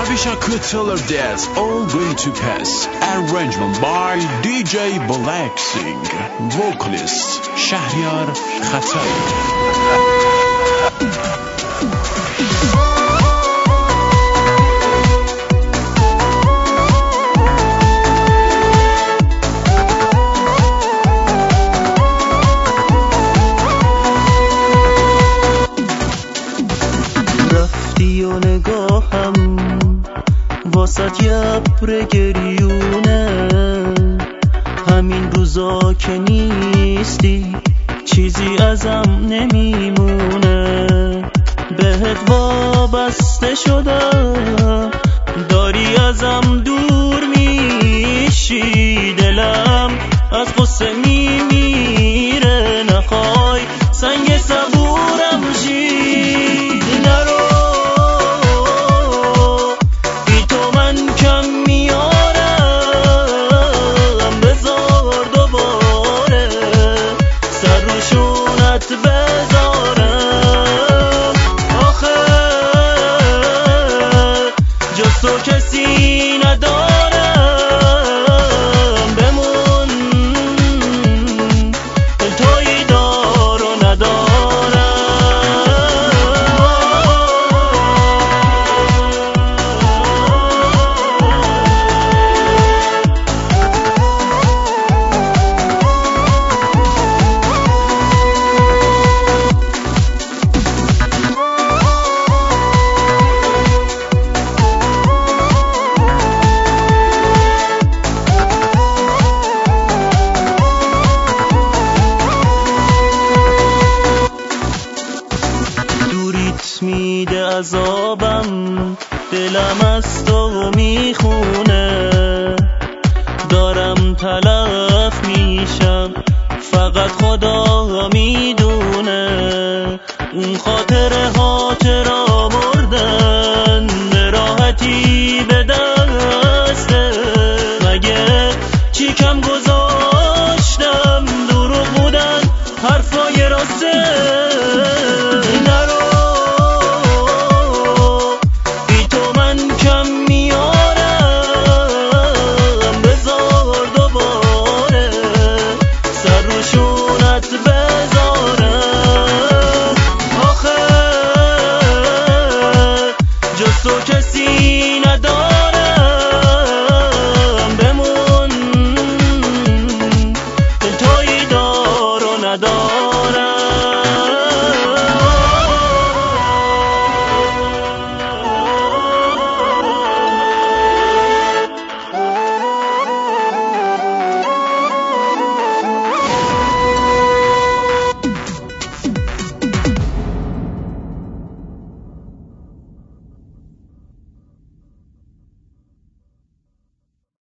wish I could tell her that's all going to pass. Arrangement by DJ Blacksing. Vocalist Shahriar Khatari. واسط یبر گریونه همین روزا که نیستی چیزی ازم نمیمونه بهت وابسته شدم داری ازم دور میشی دلم از قصه میمیره نخوای سنگ صبورم شی میده عذابم دلم از تو میخونه دارم تلف میشم فقط خدا میدونه اون خاطره